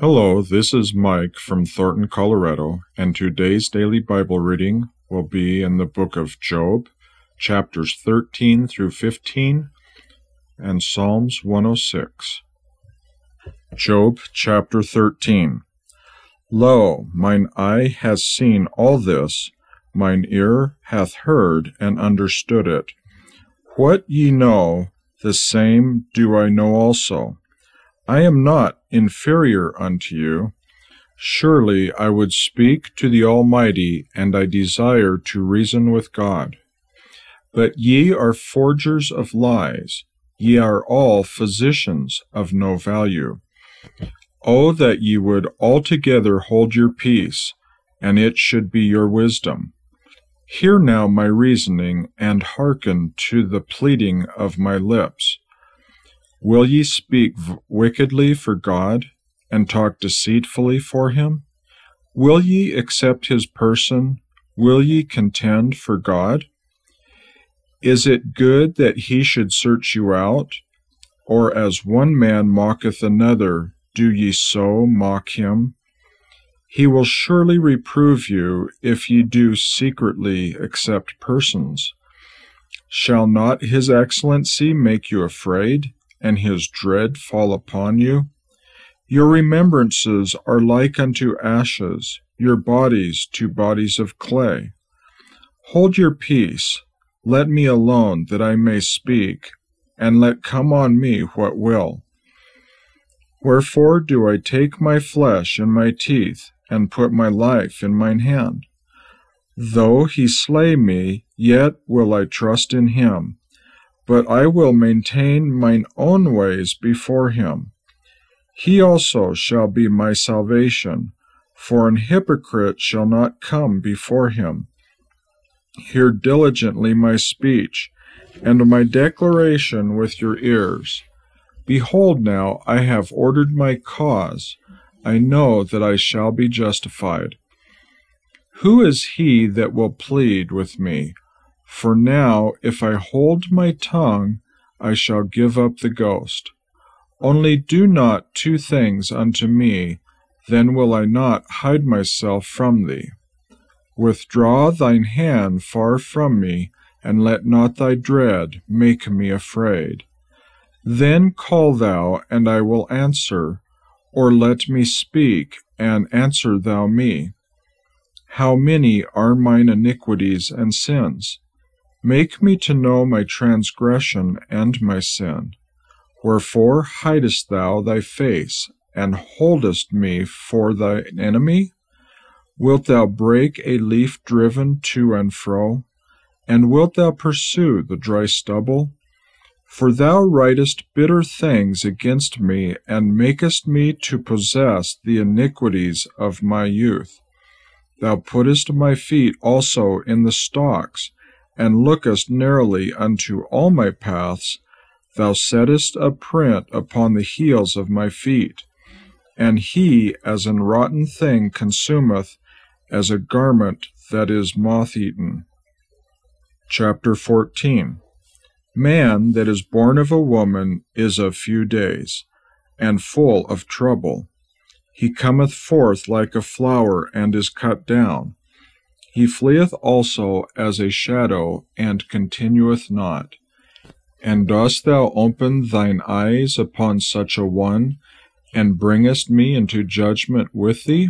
Hello, this is Mike from Thornton, Colorado, and today's daily Bible reading will be in the book of Job, chapters 13 through 15, and Psalms 106. Job chapter 13. Lo, mine eye has seen all this, mine ear hath heard and understood it. What ye know, the same do I know also. I am not inferior unto you. Surely I would speak to the Almighty, and I desire to reason with God. But ye are forgers of lies, ye are all physicians of no value. O that ye would altogether hold your peace, and it should be your wisdom. Hear now my reasoning, and hearken to the pleading of my lips. Will ye speak wickedly for God, and talk deceitfully for him? Will ye accept his person? Will ye contend for God? Is it good that he should search you out? Or as one man mocketh another, do ye so mock him? He will surely reprove you if ye do secretly accept persons. Shall not his excellency make you afraid, and his dread fall upon you? Your remembrances are like unto ashes, your bodies to bodies of clay. Hold your peace, let me alone that I may speak, and let come on me what will. Wherefore do I take my flesh in my teeth, and put my life in mine hand? Though he slay me, yet will I trust in him. But I will maintain mine own ways before him. He also shall be my salvation, for an hypocrite shall not come before him. Hear diligently my speech, and my declaration with your ears. Behold now, I have ordered my cause. I know that I shall be justified. Who is he that will plead with me? For now, if I hold my tongue, I shall give up the ghost. Only do not two things unto me, then will I not hide myself from thee. Withdraw thine hand far from me, and let not thy dread make me afraid. Then call thou, and I will answer, or let me speak, and answer thou me. How many are mine iniquities and sins? Make me to know my transgression and my sin. Wherefore hidest thou thy face, and holdest me for thine enemy? Wilt thou break a leaf driven to and fro? And wilt thou pursue the dry stubble? For thou writest bitter things against me, and makest me to possess the iniquities of my youth. Thou puttest my feet also in the stocks, and lookest narrowly unto all my paths. Thou settest a print upon the heels of my feet. And he as an rotten thing consumeth, as a garment that is moth-eaten. Chapter 14. Man that is born of a woman is of few days, and full of trouble. He cometh forth like a flower, and is cut down. He fleeth also as a shadow, and continueth not. And dost thou open thine eyes upon such a one, and bringest me into judgment with thee?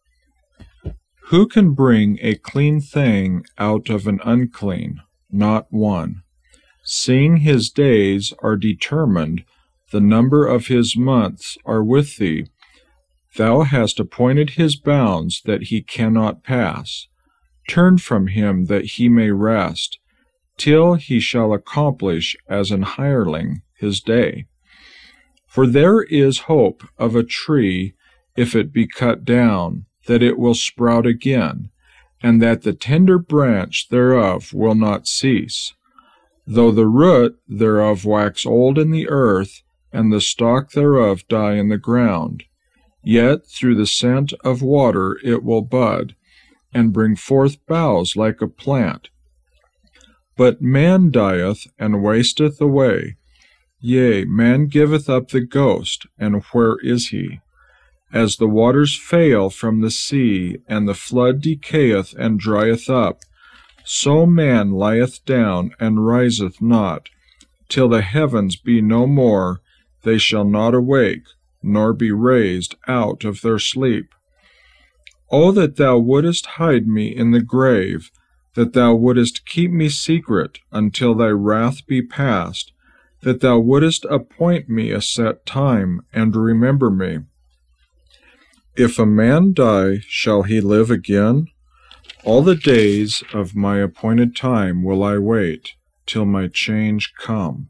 Who can bring a clean thing out of an unclean? Not one. Seeing his days are determined, the number of his months are with thee. Thou hast appointed his bounds that he cannot pass. Turn from him that he may rest, till he shall accomplish as an hireling his day. For there is hope of a tree, if it be cut down, that it will sprout again, and that the tender branch thereof will not cease. Though the root thereof wax old in the earth, and the stalk thereof die in the ground, yet through the scent of water it will bud, and bring forth boughs like a plant. But man dieth and wasteth away. Yea, man giveth up the ghost, and where is he? As the waters fail from the sea, and the flood decayeth and drieth up, so man lieth down and riseth not, till the heavens be no more. They shall not awake, nor be raised out of their sleep. O that thou wouldest hide me in the grave, that thou wouldest keep me secret until thy wrath be past, that thou wouldest appoint me a set time, and remember me. If a man die, shall he live again? All the days of my appointed time will I wait, till my change come.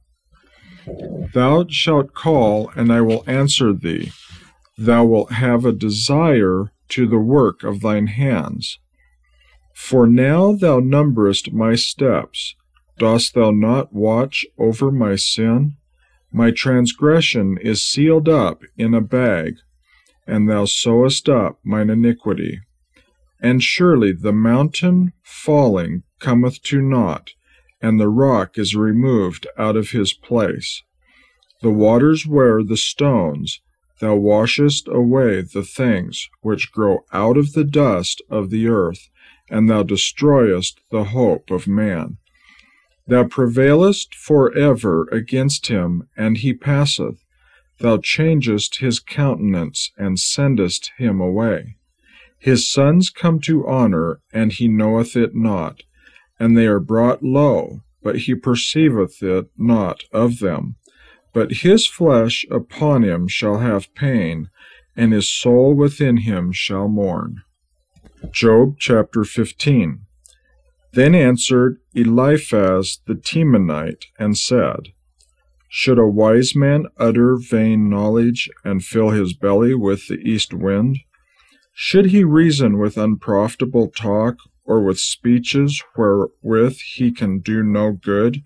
Thou shalt call, and I will answer thee. Thou wilt have a desire to the work of thine hands. For now thou numberest my steps. Dost thou not watch over my sin? My transgression is sealed up in a bag, and thou sewest up mine iniquity. And surely the mountain falling cometh to naught, and the rock is removed out of his place. The waters wear the stones. Thou washest away the things which grow out of the dust of the earth, and thou destroyest the hope of man. Thou prevailest for ever against him, and he passeth. Thou changest his countenance, and sendest him away. His sons come to honor, and he knoweth it not, and they are brought low, but he perceiveth it not of them. But his flesh upon him shall have pain, and his soul within him shall mourn. Job chapter 15. Then answered Eliphaz the Temanite, and said, Should a wise man utter vain knowledge, and fill his belly with the east wind? Should he reason with unprofitable talk, or with speeches wherewith he can do no good?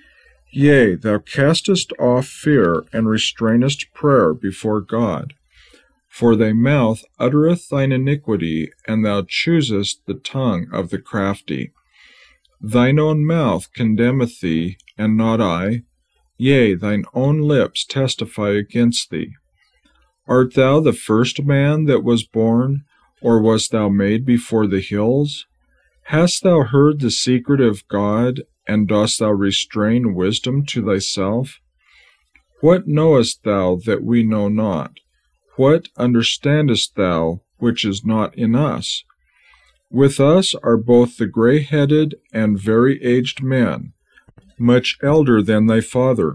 Yea, thou castest off fear, and restrainest prayer before God. For thy mouth uttereth thine iniquity, and thou choosest the tongue of the crafty. Thine own mouth condemneth thee, and not I. Yea, thine own lips testify against thee. Art thou the first man that was born, or wast thou made before the hills? Hast thou heard the secret of God, and dost thou restrain wisdom to thyself? What knowest thou that we know not? What understandest thou which is not in us? With us are both the grey-headed and very aged men, much elder than thy father.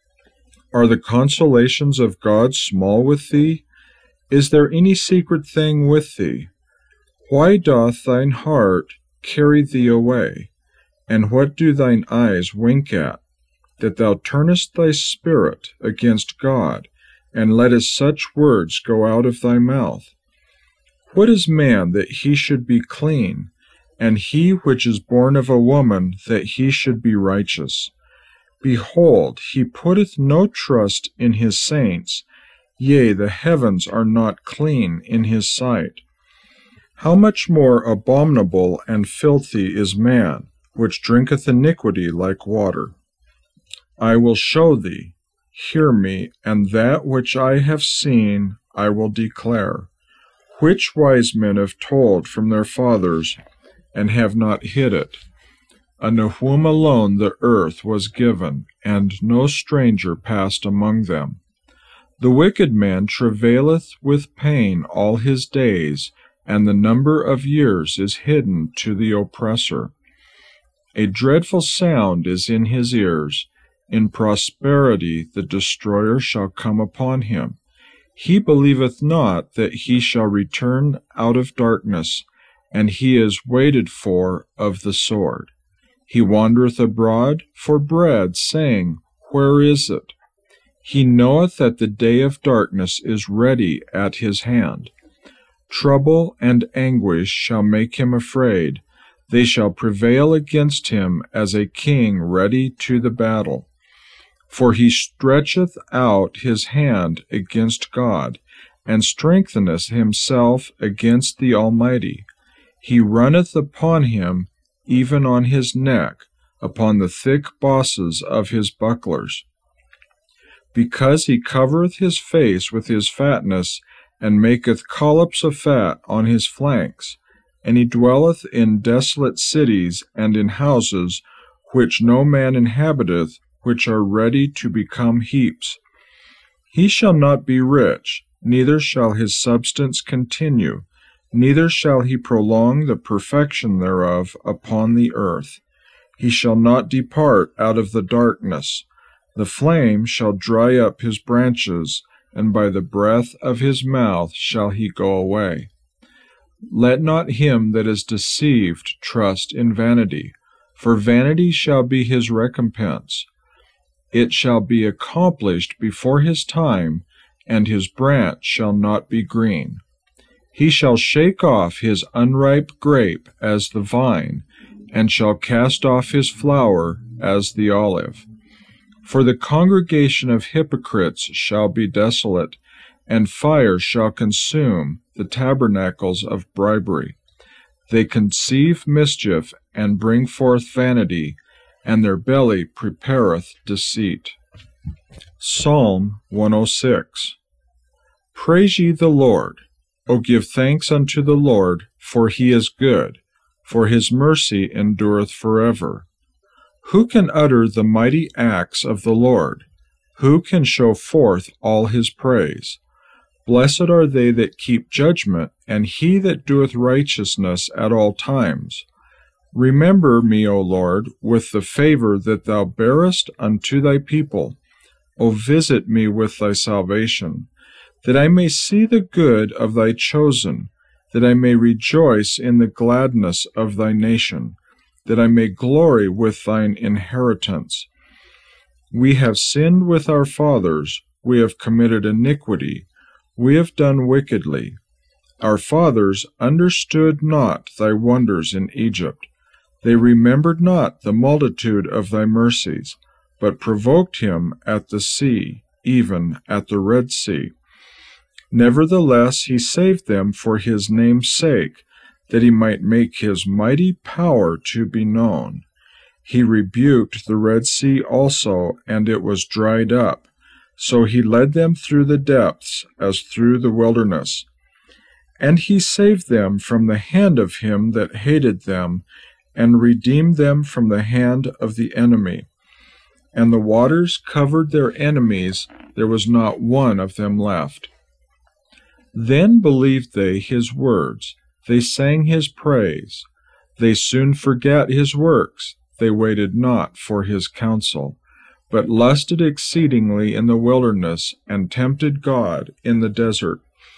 Are the consolations of God small with thee? Is there any secret thing with thee? Why doth thine heart carry thee away? And what do thine eyes wink at? That thou turnest thy spirit against God, and lettest such words go out of thy mouth? What is man that he should be clean, and he which is born of a woman that he should be righteous? Behold, he putteth no trust in his saints, yea, the heavens are not clean in his sight. How much more abominable and filthy is man, which drinketh iniquity like water? I will show thee, hear me, and that which I have seen I will declare. Which wise men have told from their fathers, and have not hid it? Unto whom alone the earth was given, and no stranger passed among them. The wicked man travaileth with pain all his days, and the number of years is hidden to the oppressor. A dreadful sound is in his ears. In prosperity the destroyer shall come upon him. He believeth not that he shall return out of darkness, and he is waited for of the sword. He wandereth abroad for bread, saying, Where is it? He knoweth that the day of darkness is ready at his hand. Trouble and anguish shall make him afraid. They shall prevail against him as a king ready to the battle. For he stretcheth out his hand against God, and strengtheneth himself against the Almighty. He runneth upon him, even on his neck, upon the thick bosses of his bucklers. Because he covereth his face with his fatness, and maketh collops of fat on his flanks. And he dwelleth in desolate cities, and in houses which no man inhabiteth, which are ready to become heaps. He shall not be rich, neither shall his substance continue, neither shall he prolong the perfection thereof upon the earth. He shall not depart out of the darkness. The flame shall dry up his branches, and by the breath of his mouth shall he go away. Let not him that is deceived trust in vanity, for vanity shall be his recompense. It shall be accomplished before his time, and his branch shall not be green. He shall shake off his unripe grape as the vine, and shall cast off his flower as the olive. For the congregation of hypocrites shall be desolate, and fire shall consume the tabernacles of bribery. They conceive mischief, and bring forth vanity, and their belly prepareth deceit. Psalm 106. Praise ye the Lord. O give thanks unto the Lord, for he is good, for his mercy endureth forever. Who can utter the mighty acts of the Lord? Who can show forth all his praise? Blessed are they that keep judgment, and he that doeth righteousness at all times. Remember me, O Lord, with the favor that thou bearest unto thy people. O visit me with thy salvation, that I may see the good of thy chosen, that I may rejoice in the gladness of thy nation, that I may glory with thine inheritance. We have sinned with our fathers, we have committed iniquity, we have done wickedly. Our fathers understood not thy wonders in Egypt. They remembered not the multitude of thy mercies, but provoked him at the sea, even at the Red Sea. Nevertheless he saved them for his name's sake, that he might make his mighty power to be known. He rebuked the Red Sea also, and it was dried up. So he led them through the depths, as through the wilderness. And he saved them from the hand of him that hated them, and redeemed them from the hand of the enemy. And the waters covered their enemies, there was not one of them left. Then believed they his words, they sang his praise. They soon forgat his works, they waited not for his counsel, but lusted exceedingly in the wilderness, and tempted God in the desert.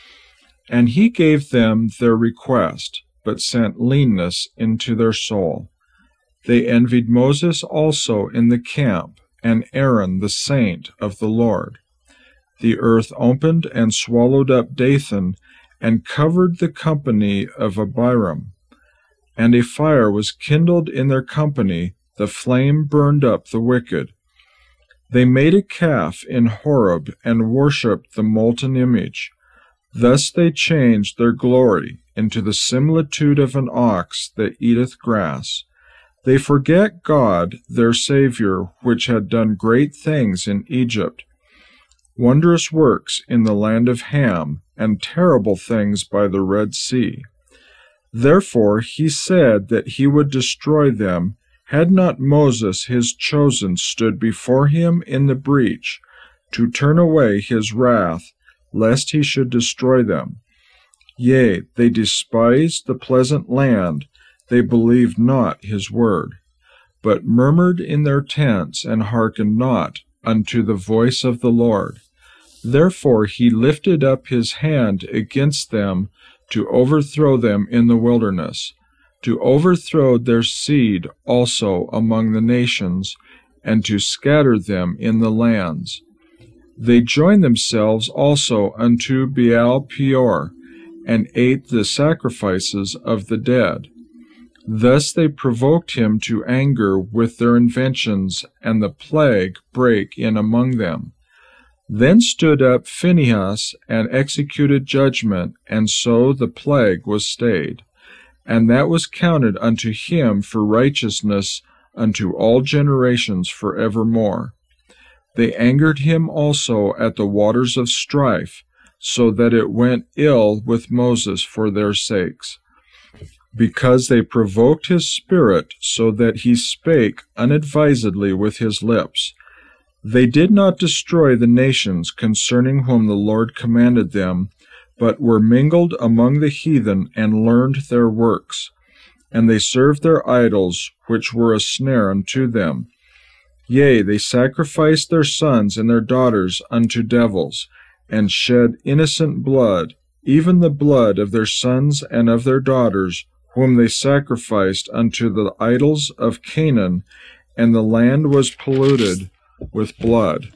And he gave them their request, but sent leanness into their soul. They envied Moses also in the camp, and Aaron the saint of the Lord. The earth opened and swallowed up Dathan, and covered the company of Abiram. And a fire was kindled in their company, the flame burned up the wicked. They made a calf in Horeb, and worshipped the molten image. Thus they changed their glory into the similitude of an ox that eateth grass. They forget God, their Saviour, which had done great things in Egypt, wondrous works in the land of Ham, and terrible things by the Red Sea. Therefore he said that he would destroy them, had not Moses his chosen stood before him in the breach, to turn away his wrath, lest he should destroy them. Yea, they despised the pleasant land, they believed not his word, but murmured in their tents, and hearkened not unto the voice of the Lord. Therefore he lifted up his hand against them, to overthrow them in the wilderness, to overthrow their seed also among the nations, and to scatter them in the lands. They joined themselves also unto Baal Peor, and ate the sacrifices of the dead. Thus they provoked him to anger with their inventions, and the plague brake in among them. Then stood up Phinehas, and executed judgment, and so the plague was stayed. And that was counted unto him for righteousness unto all generations forevermore. They angered him also at the waters of strife. so that it went ill with Moses for their sakes, because they provoked his spirit, so that he spake unadvisedly with his lips. They did not destroy the nations concerning whom the Lord commanded them, but were mingled among the heathen, and learned their works. And they served their idols, which were a snare unto them. Yea, they sacrificed their sons and their daughters unto devils, and shed innocent blood, even the blood of their sons and of their daughters, whom they sacrificed unto the idols of Canaan, and the land was polluted with blood.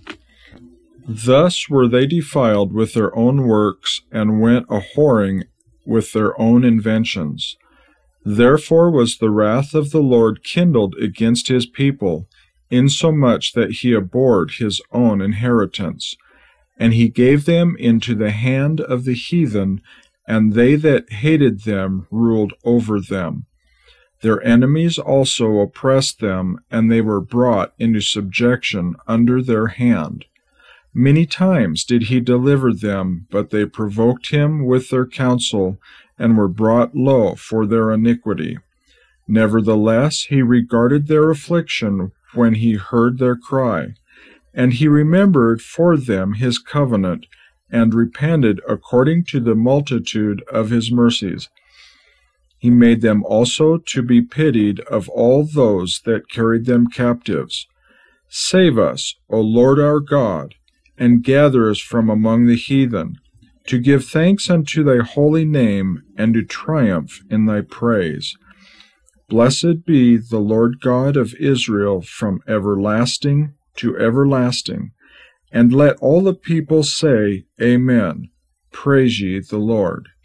Thus were they defiled with their own works, and went a-whoring with their own inventions. Therefore was the wrath of the Lord kindled against his people, insomuch that he abhorred his own inheritance. And he gave them into the hand of the heathen, and they that hated them ruled over them. Their enemies also oppressed them, and they were brought into subjection under their hand. Many times did he deliver them, but they provoked him with their counsel, and were brought low for their iniquity. Nevertheless he regarded their affliction when he heard their cry, and he remembered for them his covenant, and repented according to the multitude of his mercies. He made them also to be pitied of all those that carried them captives. Save us, O Lord our God, and gather us from among the heathen, to give thanks unto thy holy name, and to triumph in thy praise. Blessed be the Lord God of Israel from everlasting to everlasting. And let all the people say, Amen. Praise ye the Lord.